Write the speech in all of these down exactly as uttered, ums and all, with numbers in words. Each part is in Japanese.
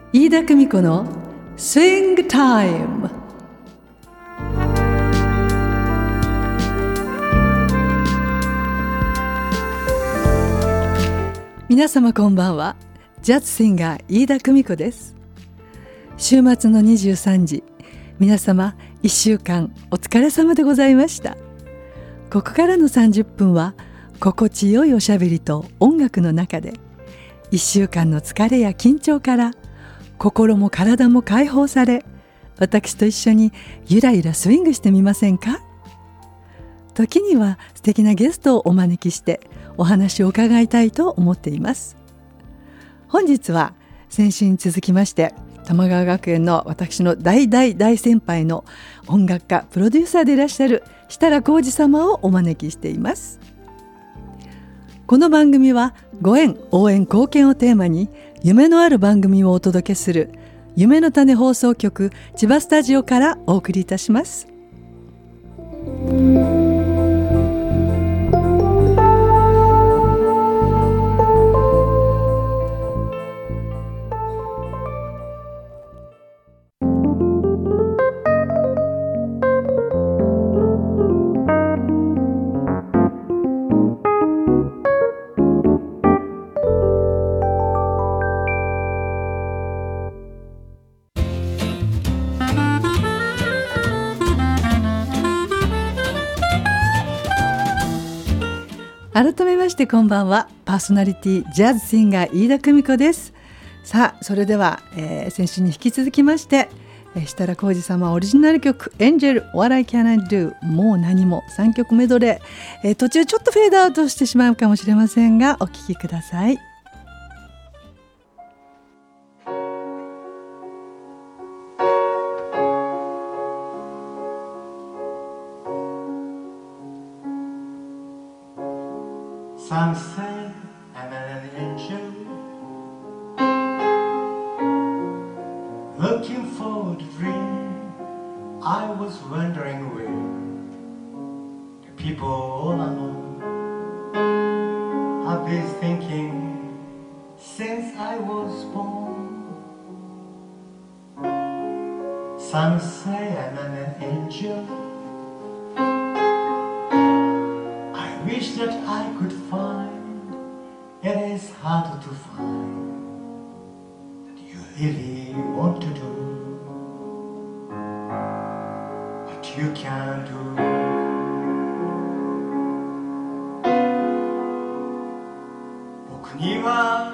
飯田久美子のスイングタイム。皆様こんばんは。ジャズシンガー飯田久美子です。週末のにじゅうさんじ、皆様いっしゅうかんお疲れ様でございました。ここからのさんじゅっぷんは心地よいおしゃべりと音楽の中で、いっしゅうかんの疲れや緊張から心も体も解放され、私と一緒にゆらゆらスイングしてみませんか。時には素敵なゲストをお招きしてお話を伺いたいと思っています。本日は先週に続きまして、玉川学園の私の大大大先輩の音楽家プロデューサーでいらっしゃる設楽浩二様をお招きしています。この番組はご縁、応援、貢献をテーマに夢のある番組をお届けする夢の種放送局千葉スタジオからお送りいたします。改めましてこんばんは。パーソナリティジャズシンガー飯田久美子です。さあそれでは、えー、先週に引き続きまして、えー、設楽浩二様オリジナル曲エンジェル What I Can I Do もう何もさんきょくメドレー、えー、途中ちょっとフェードアウトしてしまうかもしれませんがお聴きください。 Some say I'm an angel looking for the dream I was wondering where the people all alone have been thinking since I was born. Some say I'm an angel, I wish that I could find. It is hard to find that you really want to do what you can do.僕には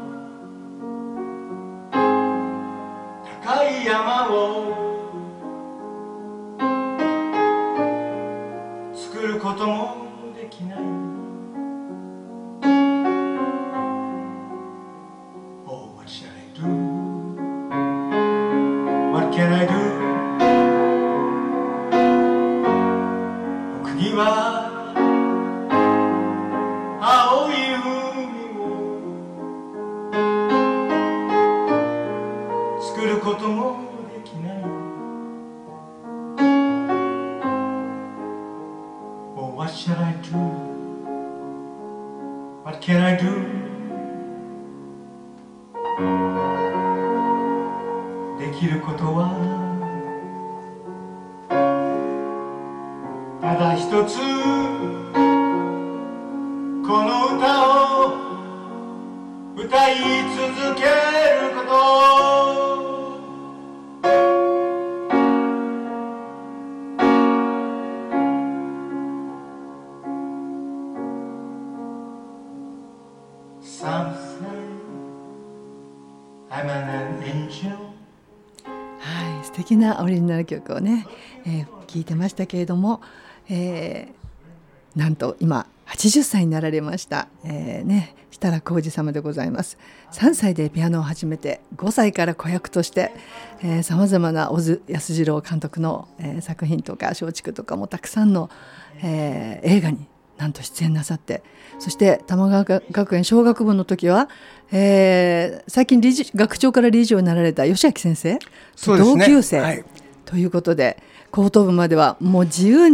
高い山を作ることもできない。Oh, what shall I do? What can I do? 僕には青い海を作ることもできない。What shall I do? What can I do? できることはただ一つ、この歌を歌い続けること。Some say I'm an angel。 はい、素敵なオリジナル曲をね、えー、聴いてましたけれども、えー、なんと今はちじゅっさいになられました、えーね、設楽浩二様でございます。さんさいでピアノを始めてごさいから子役としてさまざまな小津安二郎監督の、えー、作品とか松竹とかもたくさんの、えー、映画になんと出演なさって、そして玉川学園小学部の時は、えー、最近理事学長から理事長になられた吉明先生と同級生、はい、ということで高等部まではもう自由に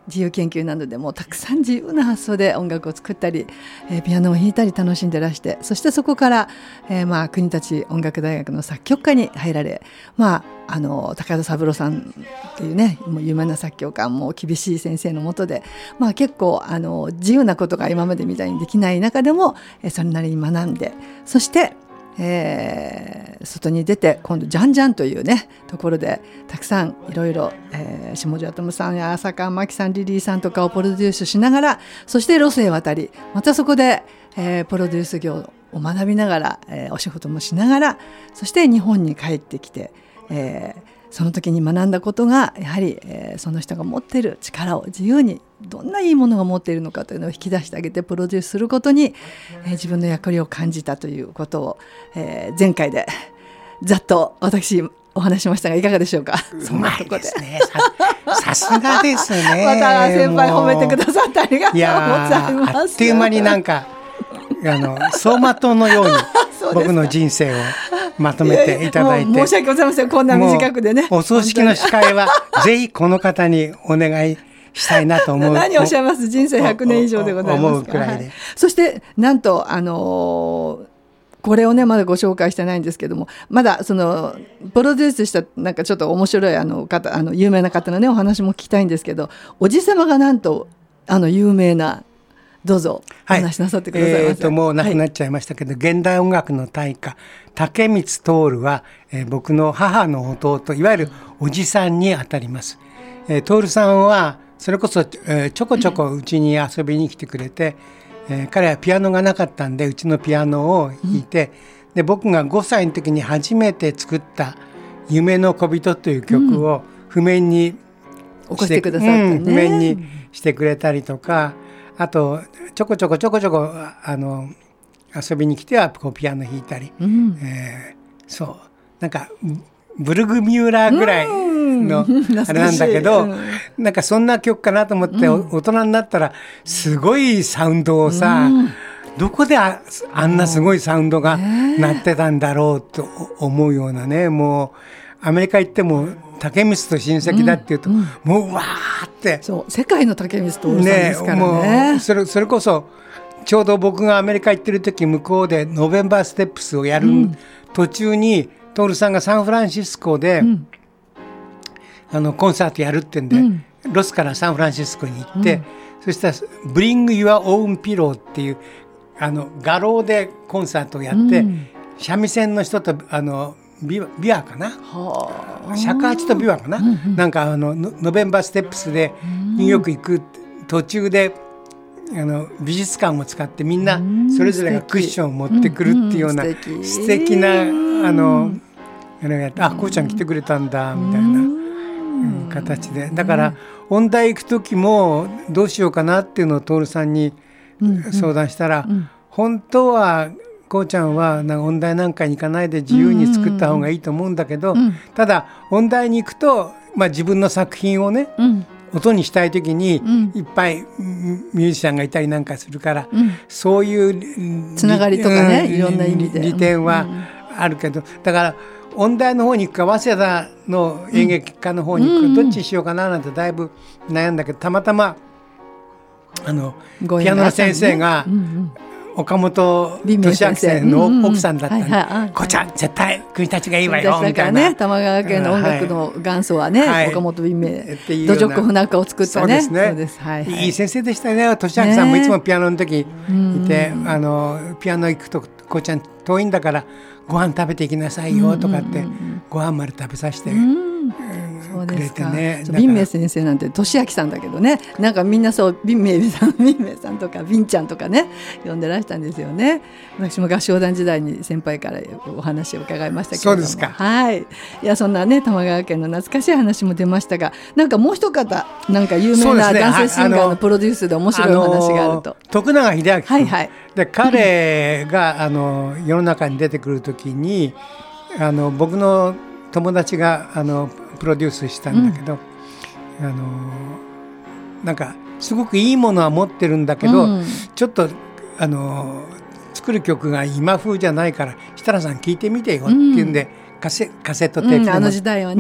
自由研究などでもたくさん自由な発想で音楽を作ったり、えー、ピアノを弾いたり楽しんでらして、そしてそこから、えー、まあ国立音楽大学の作曲科に入られ、まあ、あの高田三郎さんっていうねもう有名な作曲家も厳しい先生の下で、まあ、結構あの自由なことが今までみたいにできない中でも、えー、それなりに学んで、そしてえー、外に出て今度ジャンジャンというねところでたくさんいろいろ、えー、下地トムさんや浅川真紀さん、リリーさんとかをプロデュースしながら、そしてロスへ渡り、またそこで、えー、プロデュース業を学びながら、えー、お仕事もしながら、そして日本に帰ってきて、えー、その時に学んだことがやはり、えー、その人が持っている力を自由にどんないいものが持っているのかというのを引き出してあげてプロデュースすることに、えー、自分の役割を感じたということを、えー、前回でざっと私お話しましたがいかがでしょうか。 うまいですね。さすがですね。 また先輩褒めてくださってありがとうございます。 あっという間になんかあの走馬灯のように僕の人生をまとめていただいて、 いやいや申し訳ございません、こんな短くでね。 お葬式の司会はぜひこの方にお願いしたいなと思う。 何をおっしゃいます、人生ひゃくねん以上でございます思うくらいで、はい、 そしてなんとあのー、これをねまだご紹介してないんですけども、まだそのプロデュースしたなんかちょっと面白いあの方、あの有名な方のねお話も聞きたいんですけど、おじさまがなんとあの有名な、どうぞお話しなさってくださいませ。 はい、えー、ともう亡くなっちゃいましたけど、はい、現代音楽の大家竹光徹は、えー、僕の母の弟、いわゆるおじさんにあたります。えー、徹さんはそれこそ、えー、ちょこちょこうちに遊びに来てくれて、えー、彼はピアノがなかったんでうちのピアノを弾いて、うん、で僕がごさいの時に初めて作った夢の小人という曲を譜面に起こしてくださったね、 うん、譜面にしてくれたりとか、あとちょこちょこちょこちょこあの遊びに来てはこうピアノ弾いたり、うん、えー、そうなんかブルグミューラーぐらいのあれなんだけど、うん、なんかそんな曲かなと思って、うん、大人になったらすごいサウンドをさ、うん、どこで あ, あんなすごいサウンドが鳴ってたんだろうと思うようなね、もうアメリカ行っても竹光と親戚だっていうと、うんうん、もうわーってそう世界の竹光徹さんですからね。 もうそれ、それこそちょうど僕がアメリカ行ってる時向こうでノベンバーステップスをやる途中に、うん、徹さんがサンフランシスコで、うん、あのコンサートやるってんで、うん、ロスからサンフランシスコに行って、うん、そしたらブリング・ユア・オウン・ピローっていうあの画廊でコンサートをやって、うん、三味線の人とあのビワ、ビワかな、尺八とビワかな、うんうん、なんかあのノベンバーステップスでニューヨーク行く途中であの美術館を使ってみんなそれぞれがクッションを持ってくるっていうような素敵なあのあれをやって、あ、こうちゃん来てくれたんだみたいな、うん、形で、だから音大行く時もどうしようかなっていうのを徹さんに相談したら、うんうん、本当はこうちゃんはなんか音大なんかに行かないで自由に作った方がいいと思うんだけど、うんうんうん、ただ音大に行くと、まあ、自分の作品をね、うん、音にしたい時にいっぱいミュージシャンがいたりなんかするから、うん、そういうつながりとかね、うん、いろんな意味で利点はあるけど、だから音大の方に行くか早稲田の演劇科の方に行くか、うん、どっちにしようかななんてだいぶ悩んだけど、たまたまあのピアノの先生が、うんうん、岡本俊明先生の奥さんだったんで、こうちゃん絶対国立がいいわよみたいな、 ね、玉川家の音楽の元祖はね、はい、岡本美明土直船歌を作ったね、 そうですね、そうです、はいはい、いい先生でしたね。俊明さんもいつもピアノの時いて、ね、あのピアノ行くとこうちゃん遠いんだからご飯食べていきなさいよとかって、うんうんうん、ご飯まで食べさせて、うんそうですか。ビンメイ先生なんて俊明さんだけどね、なんかみんなそうビンメイさん、ビンメイさんとかビンちゃんとかね呼んでらしたんですよね。私も合唱団時代に先輩からお話を伺いましたけれども、 そうですか。 はい。いやそんなね玉川家の懐かしい話も出ましたが、なんかもう一方なんか有名な男性シンガーのプロデュースで面白いお話があると。 徳永英明君、 はいはい、 で彼があの世の中に出てくる時にあの僕の友達があのプロデュースしたんだけど、うん、あのなんかすごくいいものは持ってるんだけど、うん、ちょっとあの作る曲が今風じゃないから設楽さん聞いてみてよっていうんで、うん、カセ、カセットテープで、 うん、あの時代はね、うん、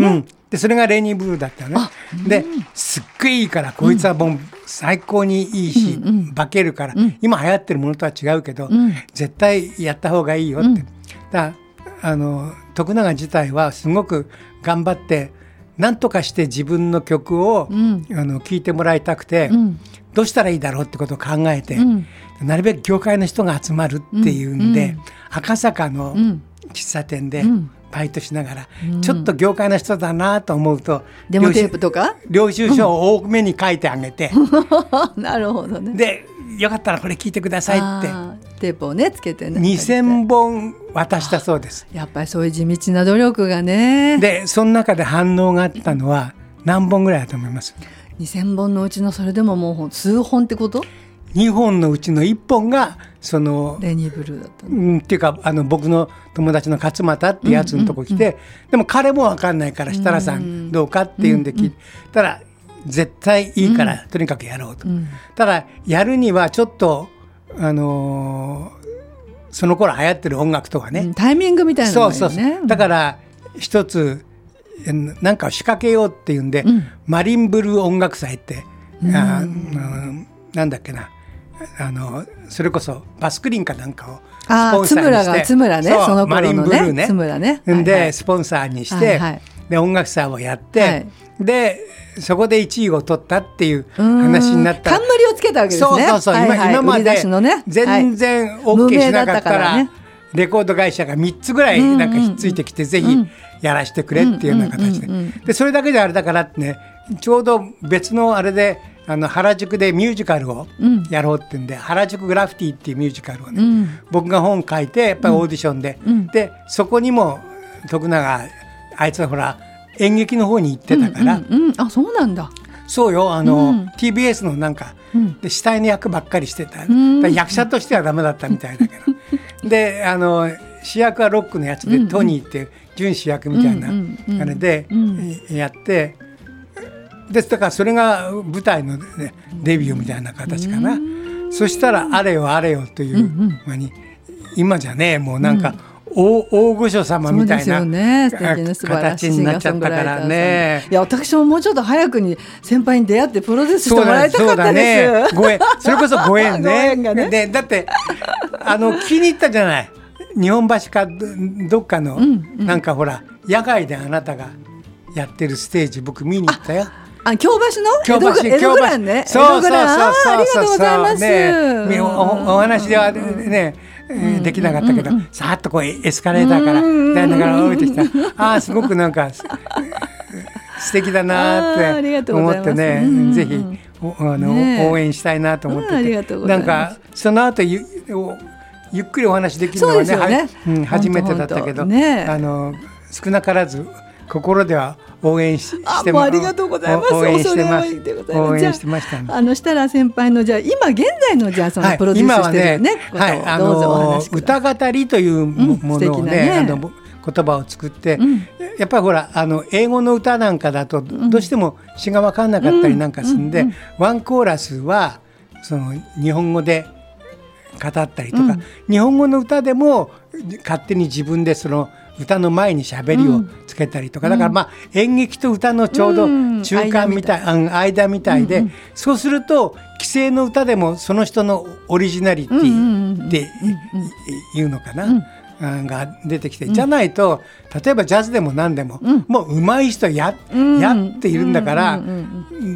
でそれがレニー・ブルーだったのね。ですっごいいいからこいつはもう最高にいいし、うん、化けるから、うん、今流行ってるものとは違うけど、うん、絶対やった方がいいよって、うん、だあの徳永自体はすごく頑張って何とかして自分の曲を、うん、あの聴いてもらいたくて、うん、どうしたらいいだろうってことを考えて、うん、なるべく業界の人が集まるっていうんで、うん、赤坂の喫茶店でバイトしながら、うん、ちょっと業界の人だなと思うとデモテープとか領収書を多めに書いてあげて、 うん、なるほどね。 でよかったらこれ聞いてくださいってテープをねつけてねにせんぼん渡したそうです。 やっぱりそういう地道な努力がね。 でその中で反応があったのは何本ぐらいだと思います？ にせんぼんのうちのそれでももう数本ってこと？ にほんのうちのいっぽんがそのレニー・ブルーだったの、 うん、っていうかあの僕の友達の勝俣ってやつのとこ来て、うんうんうん、でも彼も分かんないから設楽さんどうかっていうんで聞いたら、絶対いいから、うん、とにかくやろうと、うん、ただやるにはちょっとあのー、その頃流行ってる音楽とかね、うん、 タイミングみたいなのがいいね。 そうそうそう、だから一つなんかを仕掛けようっていうんで、うん、マリンブルー音楽祭って、うん、あなんだっけなあのそれこそバスクリンかなんかをスポンサーにして、 津村が津村ね、その頃のね、マリンブルーね、津村ね、 で、はいはい、スポンサーにして、はいはい、で音楽祭をやって、はい、でそこでいちいを取ったっていう話になった。 冠をつけたわけですね。 そうそうそう、はいはい、今, 今まで全然 OK しなかったら、ね、レコード会社がみっつぐらいなんかひっついてきて、うんうん、ぜひやらせてくれっていうような形で、でそれだけであれだからってね、ちょうど別のあれであの原宿でミュージカルをやろうっていうんで、うん、原宿グラフィティっていうミュージカルをね、うん、僕が本書いてやっぱりオーディションで、うん、でそこにも徳永あいつはほら演劇の方に行ってたから、うんうんうん、あそうなんだ。 そうよ、あの、うん、ティービーエス のなんか、うん、で死体の役ばっかりしてた、うん、だ役者としてはダメだったみたいだけどであの主役はロックのやつで、うんうん、トニーっていう準主役みたいなあれでやって、ですだからそれが舞台の、ね、デビューみたいな形かな。そしたらあれよあれよという間に、今じゃねもうなんか、うん、大御所様みたいな、ね、形になっちゃったからね。 いや私ももうちょっと早くに先輩に出会ってプロデュースしてもらいたかったです。 そうだね、ご縁、それこそご縁ね。ご縁がね。でだってあの気に入ったじゃない、日本橋かどっかの、うんうん、なんかほら野外であなたがやってるステージ僕見に行ったよ。 あ、京橋の京橋江戸グランね。 そうそうそうそう、 ありがとうございます。 ね、お, お話ではね、うん、できなかったけど、うんうん、さーっとこうエスカレーターからだから降りてきた。ああすごくなんか素敵だなって思ってね、ぜひあの、ね、応援したいなと思ってて、 ありがとうございます。 なんかその後ゆゆっくりお話できるのは ね, ね、うん、初めてだったけど、ね、あの少なからず心では応援 し, してもありがとうございます。 応援してます。応援してました、ね。 あの設楽先輩のじゃあ今現在のじゃあそのプロデュースしてるね、 はい、はい、どうぞお話ください。歌語りというものをね、うん、ねあの言葉を作って、うん、やっぱりほらあの英語の歌なんかだとどうしても詩が分かんなかったりなんかするんで、うんうんうん、ワンコーラスはその日本語で語ったりとか、うん、日本語の歌でも勝手に自分でその歌の前に喋りをつけたりとか、うん、だからまあ演劇と歌のちょうど中間みたい、うん、間みたいで、うんうん、そうすると既成の歌でもその人のオリジナリティっていうのかな、うんが出てきて、うん、じゃないと例えばジャズでも何でも、うん、もう上手い人 や,、うん、やっているんだから、うん、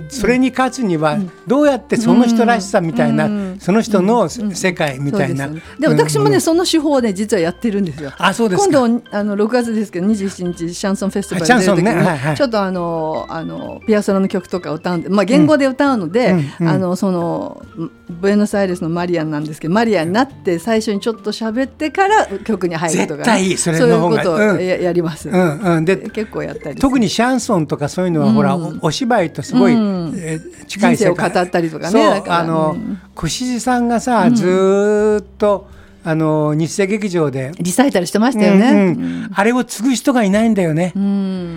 それに勝つにはどうやってその人らしさみたいな、うん、その人の世界みたいな、うん、 で, で私もね、うん、その手法で実はやってるんですよ。 あ、そうですか。 今度あのろくがつですけどにじゅうしちにちシャンソンフェスティバルに出る時に、ね、はいはい、ちょっとあのあのピアソラの曲とか歌うんで、まあ、言語で歌うので、うん、あのそのブエノスアイレスのマリアンなんですけど、マリアになって最初にちょっと喋ってから曲に入るとか、ね、 絶対いい、それの方がそういうことを や,、うん、やります、 うんうん、で結構やったり、 特にシャンソンとかそういうのは、うん、ほら お, お芝居とすごい、うんえー、近い世界、 人生を語ったりとかね。 そうあの、うん、越路さんがさ、うん、ずっとあの日生劇場でリサイタルしてましたよね、うんうん、 あれを継ぐ人がいないんだよね、うん、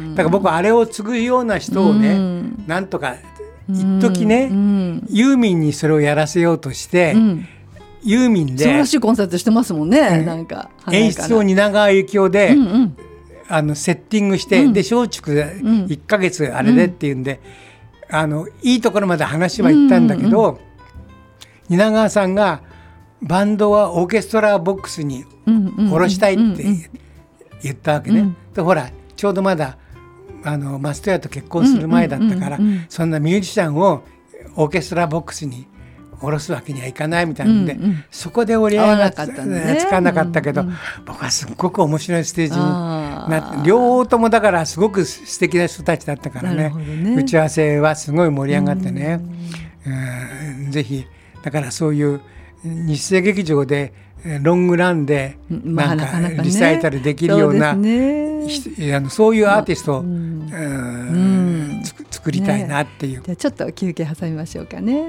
だから僕はあれを継ぐような人をね、うん、なんとか一時ね、うん、ユーミンにそれをやらせようとして、うん、ユーミンで素晴らしいコンサートしてますもんね、うん、なんか演出を蜷川幸雄で、うんうん、 あのセッティングして、うん、で松竹でいっかげつあれでっていうんで、うん、あのいいところまで話は行ったんだけど、うんうん、蜷川さんがバンドはオーケストラボックスに下ろしたいって言ったわけね、うんうん、でほらちょうどまだあの松任谷と結婚する前だったから、うんうんうんうん、そんなミュージシャンをオーケストラボックスに下ろすわけにはいかないみたいなので、うんうん、そこで折り合いがつかなかったけど、うんうん、僕はすごく面白いステージになって、両方ともだからすごく素敵な人たちだったから ね, ね打ち合わせはすごい盛り上がってね、うんうん、ぜひだからそういう日生劇場でロングランでなんかリサイタルできるような、まあね、あのそういうアーティストを、うんうん、作りたいなっていう、ね、 じゃあちょっと休憩挟みましょうかね。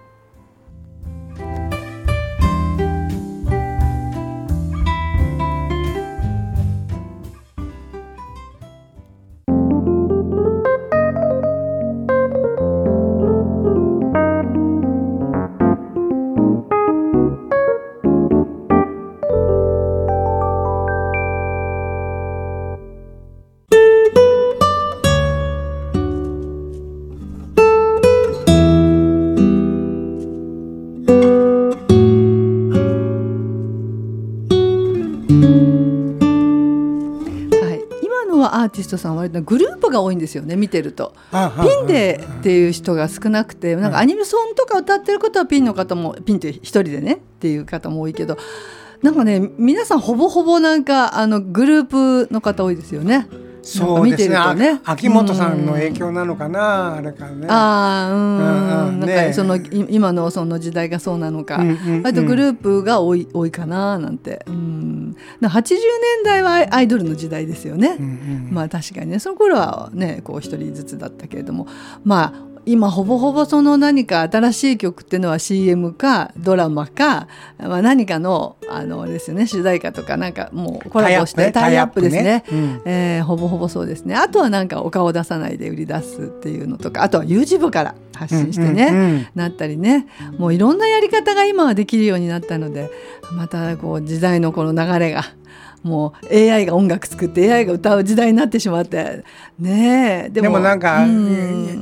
アーティストさんは割とグループが多いんですよね、見てると。ピンでっていう人が少なくて、なんかアニメソンとか歌ってる方はピンの方もピンって一人でねっていう方も多いけど、なんかね皆さんほぼほぼなんかあのグループの方多いですよね。 そうですね、ね、秋元さんの影響なのかな、うん、あれかね。 ああ、うん、うん、なんかその今のその時代がそうなのか、うんうんうん、あとグループが多い多いかななんて、うん、はちじゅうねんだいはアイドルの時代ですよね、うんうん、まあ確かにねその頃はねこう一人ずつだったけれども、まあ今ほぼほぼその何か新しい曲っていうのは シーエム かドラマか、まあ、何かのあのですよね主題歌とかなんかもうコラボしてタイアップですね、うん、えー、ほぼほぼそうですね。あとはなんかお顔出さないで売り出すっていうのとか、あとは YouTube から発信してね、うんうんうん、なったりね、もういろんなやり方が今はできるようになったので、またこう時代のこの流れがもう エーアイ が音楽作って エーアイ が歌う時代になってしまってね。えでも、 でもなんか、うん、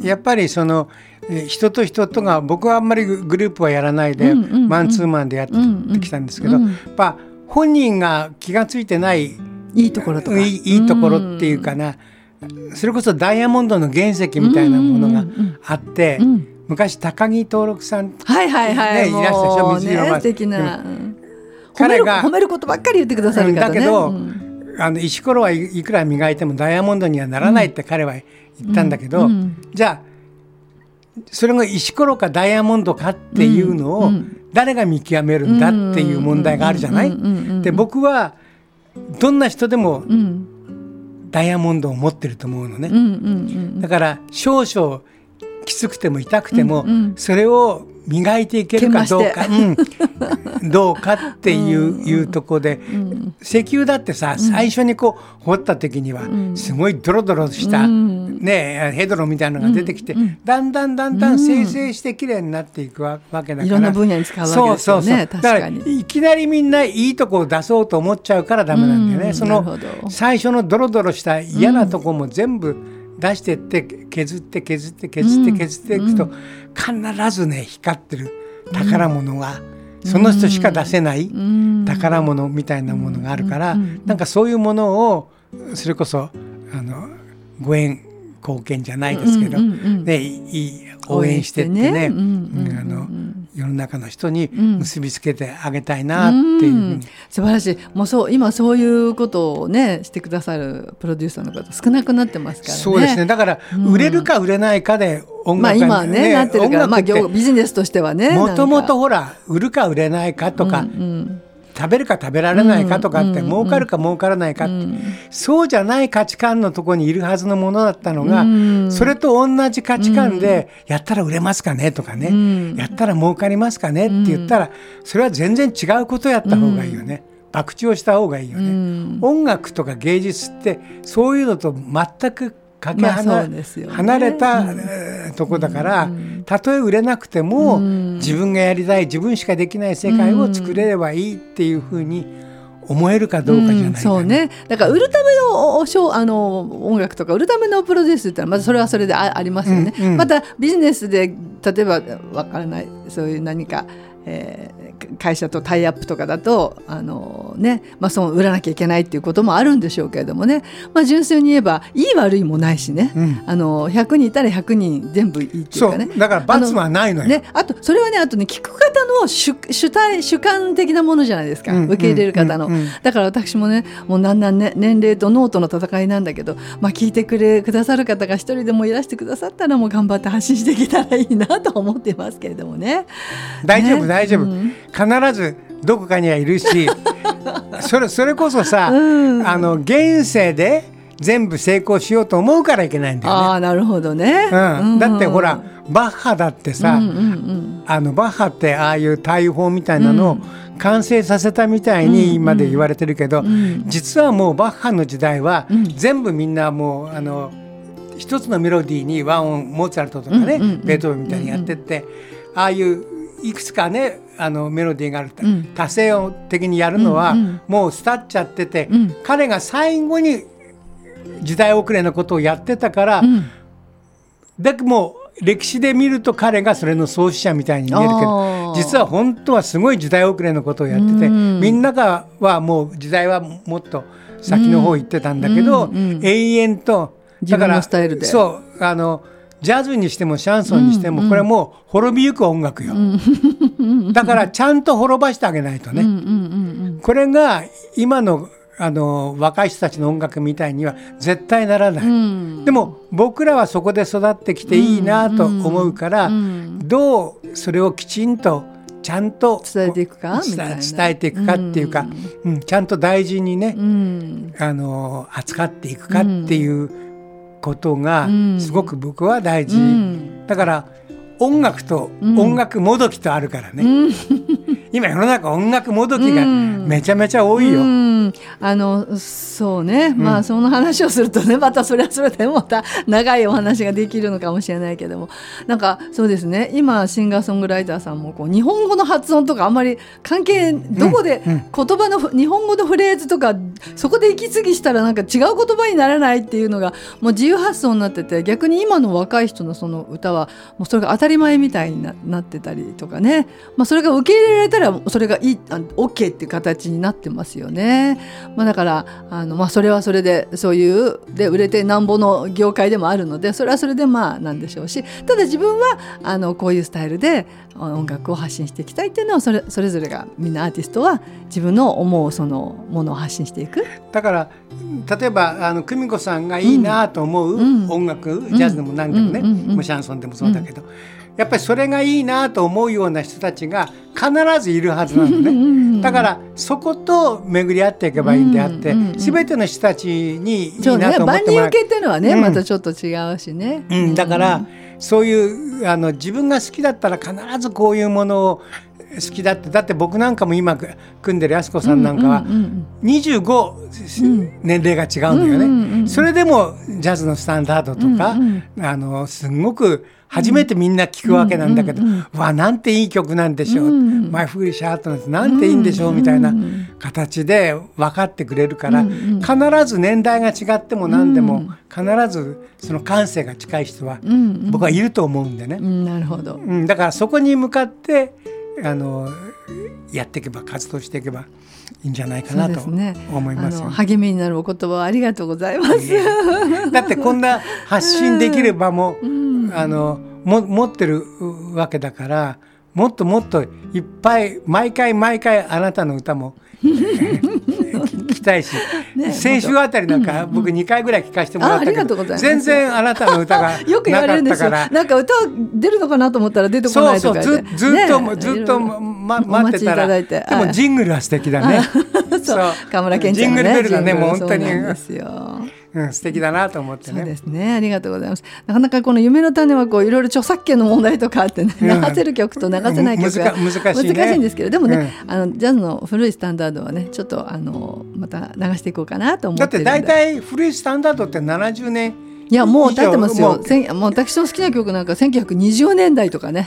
やっぱりその人と人とが、僕はあんまりグループはやらないで、うんうんうん、マンツーマンでやってきたんですけど、うんうん、やっぱ本人が気がついてないいいところとかいい、いいところっていうかな、うん、それこそダイヤモンドの原石みたいなものがあって、うんうんうん、昔高木登録さん、 はいはいはい、ね、いらしたでしょ、水色素敵な、彼が褒めることばっかり言ってくださる方ね。 だけど、うん、あの石ころはい、いくら磨いてもダイヤモンドにはならないって彼は言ったんだけど、うんうん、じゃあそれが石ころかダイヤモンドかっていうのを誰が見極めるんだっていう問題があるじゃない。で僕はどんな人でもダイヤモンドを持ってると思うのね。だから少々きつくても痛くてもそれを磨いていけるかどうか、うん、どうかっていう、うん、いうところで、うん、石油だってさ、うん、最初にこう掘った時にはすごいドロドロした、うんね、ヘドロみたいなのが出てきて、うん、だんだんだんだん生成してきれいになっていくわけだから、いろんな分野に使うわけですよね。そうそうそう、確かに。 だからいきなりみんないいとこを出そうと思っちゃうからダメなんだよね、うん、その最初のドロドロした嫌なとこも全部出してって削って削って削って削っていくと、うん、必ずね光ってる宝物が、うん、その人しか出せない宝物みたいなものがあるから、うん、なんかそういうものをそれこそあのご縁貢献じゃないですけど、うんうんうんね、いい応援してってね、うんうんうん、あの世の中の人に結びつけてあげたいなっていうふうに、うん、素晴らしい。もうそう今そういうことをねしてくださるプロデューサーの方少なくなってますからね。 そうですね。だから売れるか売れないかで音楽が、ね、 まあ今はねなってるから、まあ、ビジネスとしてはね、 もともとほら売るか売れないかとか、うんうん食べるか食べられないかとかって、うん、儲かるか儲からないかって、うん、そうじゃない価値観のところにいるはずのものだったのが、うん、それと同じ価値観で、うん、やったら売れますかねとかね、うん、やったら儲かりますかねって言ったら、それは全然違うことやった方がいいよね、うん、博打をした方がいいよね、うん、音楽とか芸術ってそういうのと全くかけ離、まあね、離れた、うん、とこだから、うん、たとえ売れなくても、うん、自分がやりたい自分しかできない世界を作れればいいっていうふうに思えるかどうかじゃないかな、 うん、そうね。だから売るためのおしょあの音楽とか売るためのプロデュースってのはまずそれはそれで あ, ありますよね、 うんうん、 またビジネスで例えばわからないそういう何か、えー、会社とタイアップとかだとあの、ねまあ、その売らなきゃいけないっていうこともあるんでしょうけれどもね、まあ、純粋に言えばいい悪いもないしね、うん、あのひゃくにんいたらひゃくにん全部いいっていうかね。 そうだから罰はないのよ。 あの、ね、あとそれはねあとね聞く方の 主, 主, 体主観的なものじゃないですか、うん、受け入れる方の、うんうんうん、だから私もねもうだんだんね年齢と脳との戦いなんだけど、まあ、聞いてくれくださる方が一人でもいらしてくださったらもう頑張って発信していけたらいいなと思っていますけれどもね。 大丈夫、ね、大丈夫、うん、必ずどこかにはいるしそれ、それこそさ、うん、あの現世で全部成功しようと思うからいけないんだよね。 ああなるほどね、 うんうん、だってほらバッハだってさ、うんうんうん、あのバッハってああいう大砲みたいなのを完成させたみたいに今で言われてるけど、うんうん、実はもうバッハの時代は全部みんなもうあの一つのメロディーにワンオンモーツァルトとかね、うんうんうん、ベートーベンみたいにやってって、ああいういくつかねあのメロディーがある、うん、多声音的にやるのは、うんうん、もう伝っちゃってて、うん、彼が最後に時代遅れのことをやってたから、うん、だけども歴史で見ると彼がそれの創始者みたいに見えるけど、実は本当はすごい時代遅れのことをやってて、うん、みんながはもう時代はもっと先の方行ってたんだけど、うんうんうん、永遠と自分のスタイルでそうあのジャズにしてもシャンソンにしても、うんうん、これはもう滅びゆく音楽よ、うん、だからちゃんと滅ばしてあげないとね、うんうんうんうん、これが今のあの若い人たちの音楽みたいには絶対ならない、うん、でも僕らはそこで育ってきていいなと思うから、うんうん、どうそれをきちんとちゃんと伝えていくかみたいな伝えていくかっていうか、うんうん、ちゃんと大事にね、うん、あの扱っていくかっていうことがすごく僕は大事、うん、だから音楽と音楽もどきとあるからね、うん、今世の中音楽もどきがめちゃめちゃ多いよ、うんうん、あのそうね、うん、まあその話をするとねまたそれはそれでまた長いお話ができるのかもしれないけども、なんかそうですね今シンガーソングライターさんもこう日本語の発音とかあんまり関係どこで言葉の、うん、日本語のフレーズとかそこで息継ぎしたらなんか違う言葉にならないっていうのがもう自由発想になってて、逆に今の若い人のその歌はもうそれが当たり前みたいに な, なってたりとかね、まあ、それが受け入れられたらそれがいい OK っていう形になってますよね。まあ、だからあの、まあ、それはそれでそういうで売れてなんぼの業界でもあるのでそれはそれでまあなんでしょうし、ただ自分はあのこういうスタイルで音楽を発信していきたいっていうのはそれ、それぞれがみんなアーティストは自分の思うそのものを発信していく。 だから例えばあの久美子さんがいいなと思う音楽、うん、ジャズでも何でもね、うんうんうん、シャンソンでもそうだけど、うん、やっぱりそれがいいなと思うような人たちが必ずいるはずなのねだからそこと巡り合っていけばいいんであって、うんうんうん、全ての人たちにいいなと思ってもらう、 ね、万人受けっていうのはね、うん、またちょっと違うしね、 うん、だからそういうあの自分が好きだったら必ずこういうものを好きだって、だって僕なんかも今組んでる安子さんなんかはにじゅうご、うん、年齢が違うんだよね、うんうんうん、それでもジャズのスタンダードとか、うんうん、あのすごく初めてみんな聞くわけなんだけど、うんうんうん、わなんていい曲なんでしょう、うん、マイフーリッシュハートなんてなんていいんでしょう、うん、みたいな形で分かってくれるから、うん、必ず年代が違っても何でも、うん、必ずその感性が近い人は僕はいると思うんでね、 うんうん、なるほど、 うん、だからそこに向かってあのやっていけば活動していけばいいんじゃないかなと思いますよ、 ね、励みになるお言葉をありがとうございます、えー、だってこんな発信できる場も、うん、あのも持ってるわけだから、もっともっといっぱい毎回毎回あなたの歌も聞きたいし、ね、先週あたりなんか僕にかいぐらい聞かせてもらったけど、全然あなたの歌がなかったからよく言われるんですよ。なんか歌出るのかなと思ったら出てこないとか言って、 そうそう ず, ずっと、ね、ずっと、ま、待ってたら、でもジングルは素敵だねそう河村健ちゃんのねジングルベルがねもう本当にそうなんですよ、 うん、素敵だなと思ってね。 そうですね、ありがとうございます。なかなかこの夢の種はこういろいろ著作権の問題とかあってね、流せる曲と流せない曲が難しい、ね、難しいんですけど、でもね、うん、あのジャズの古いスタンダードはねちょっとあのまた流していこうかなと思ってるんで。 だって大体古いスタンダードってななじゅうねんいやもう経ってますよ。もうもう私の好きな曲なんかせんきゅうひゃくにじゅうねんだいとかね、うん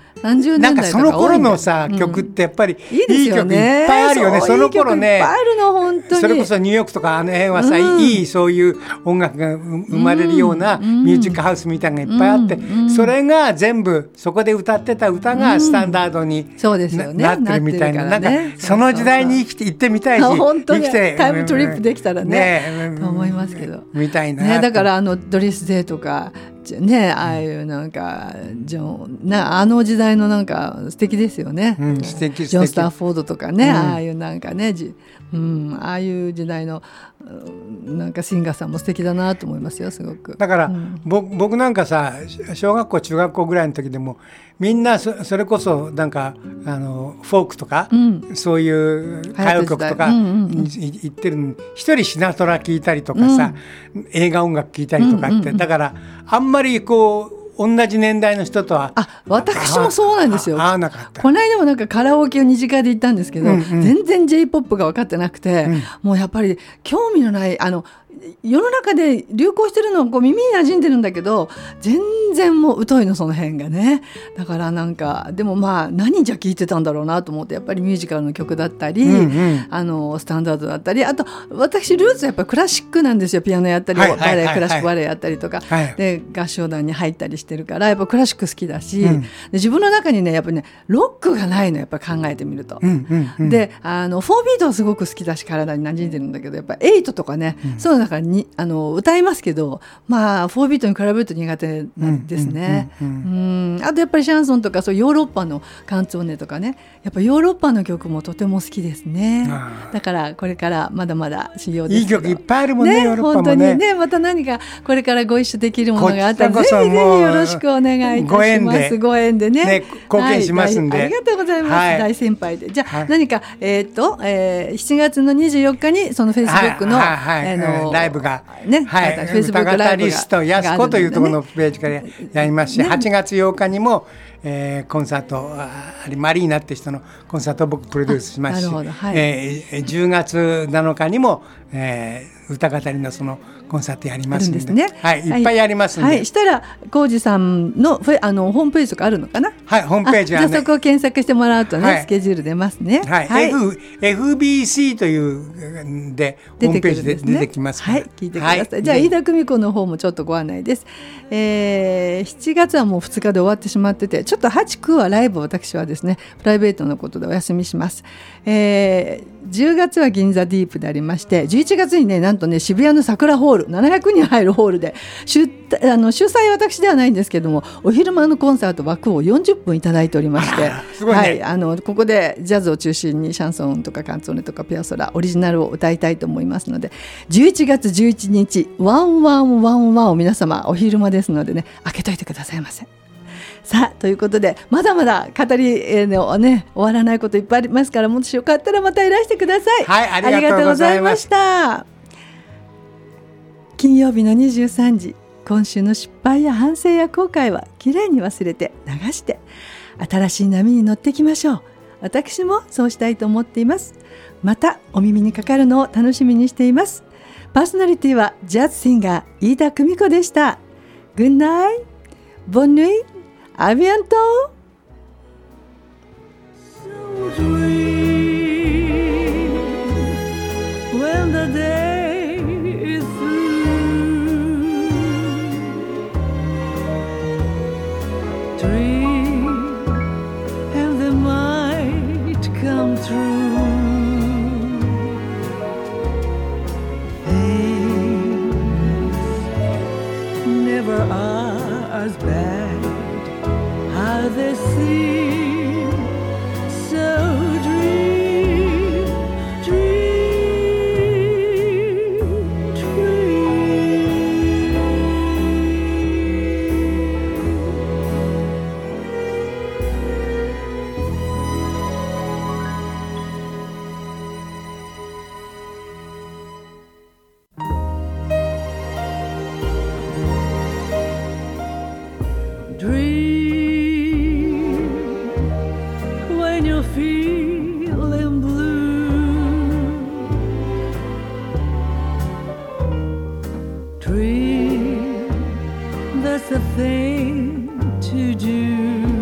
さんじゅうねんだいとかなんかその頃のさ、 うん、 曲ってやっぱりいいですよね。 いい曲いっぱいあるよね。その頃ね、 いい曲いっぱいあるの本当に。 それこそニューヨークとかあの辺はさ、 うん、 いいそういう音楽が生まれるようなミュージックハウスみたいなのがいっぱいあって、うんうん、それが全部そこで歌ってた歌がスタンダードに、 うん、そうですよね、 なってるみたいな、 な、ね、 なんかその時代に生きて行ってみたいし、 本当に生きてタイムトリップできたらね、 ねと思いますけど、 みたいな、 ね、だからあのドリス・デイとかね、ああいうなんかジョン、ね、あの時代のなんか素敵ですよね、 うん、素敵素敵ジョン・スターフォードとかね、うん、ああいうなんかね、うん、ああいう時代のなんかシンガーさんも素敵だなと思いますよ、すごく。 だから、 うん、 僕なんかさ、小学校中学校ぐらいの時でもみんな そ, それこそなんかあのフォークとか、うん、そういう歌謡曲とか言ってるのに、一人シナトラ聴いたりとかさ、うん、映画音楽聴いたりとかって、うんうんうん、だからあんまりこう同じ年代の人とは、 あ、私もそうなんですよ。 合わなかった。 この間もなんかカラオケを二次会で行ったんですけど、うんうん、全然 J-ポップ が分かってなくて、うん、もうやっぱり興味のないあの世の中で流行してるのをこう耳に馴染んでるんだけど、全然もう疎いのその辺がね。だからなんかでもまあ何じゃ聴いてたんだろうなと思って、やっぱりミュージカルの曲だったり、うんうん、あのスタンダードだったり、あと私ルーツやっぱりクラシックなんですよ。ピアノやったり、はいはいはいはい、バレエクラシックバレエやったりとか、はい、で合唱団に入ったりしてるから、やっぱクラシック好きだし、うん、で自分の中にねやっぱりねロックがないの、やっぱり考えてみると、うんうんうん、であのフォービートはすごく好きだし体に馴染んでるんだけど、やっぱエイトとかね、うん、そういうの中にあの歌いますけど、まあフォービートに比べると苦手なんですね、うんうんうんうん、あとやっぱりシャンソンとかそうヨーロッパのカンツォーネとかね、やっぱヨーロッパの曲もとても好きですね。だからこれからまだまだ修行ですけど、 いい曲いっぱいあるもんね、ね、ヨーロッパもね。 本当にね、また何かこれからご一緒できるものがあったらぜひぜひよろしくお願いいたします。ご縁で、ご縁でね、ね、 貢献しますんで、 はい、ありがとうございます、はい、大先輩で。じゃあ、はい、何か、えーとえー、しちがつのにじゅうよっかにそのフェイスブックの、はいはいはい、あのライブがね、 はい、フェイスブックライブリストやすこというところのページからやりますし、ね、はちがつようかにも、えー、コンサートマリーナって人のコンサートを僕プロデュースしますし、はい、えー、じゅうがつなのかにも、えー、歌語りのそのコンサートやりますん で, です、ね、はい、いっぱいやりますんで、 はいはい、したら浩二さん の, あのホームページとかあるのかな。 はい、ホームページは、ね、 じゃあそこを検索してもらうとね、はい、スケジュール出ますね。 はい、はい、F、エフビーシー というでホームページで出てきますから、 はい、聞いてください、はい、じゃあ飯田久美子の方もちょっとご案内です。えー、しちがつはもうふつかで終わってしまってて、ちょっとはち、くはライブ、私はですねプライベートのことでお休みします。えー、じゅうがつは銀座ディープでありまして、じゅういちがつにねなんとね渋谷の桜ホールななひゃくにん入るホールで主あの主催は私ではないんですけども、お昼間のコンサート枠をよんじゅっぷんいただいておりまして、 すごいね、はい、 あのここでジャズを中心にシャンソンとかカンツォーネとかピアソラオリジナルを歌いたいと思いますので、じゅういちがつじゅういちにちワンワンワンワンを皆様お昼間ですのでね開けといてくださいませ。さあということでまだまだ語りの、ね、終わらないこといっぱいありますから、もしよかったらまたいらしてください。 はい、ありがとうございました。 金曜日のにじゅうさんじ、今週の失敗や反省や後悔はきれいに忘れて流して新しい波に乗っていきましょう。私もそうしたいと思っています。またお耳にかかるのを楽しみにしています。パーソナリティはジャズシンガー飯田久美子でした。グッナイ、ボンヌイ、アビアント。 Dream, that's the thing to do.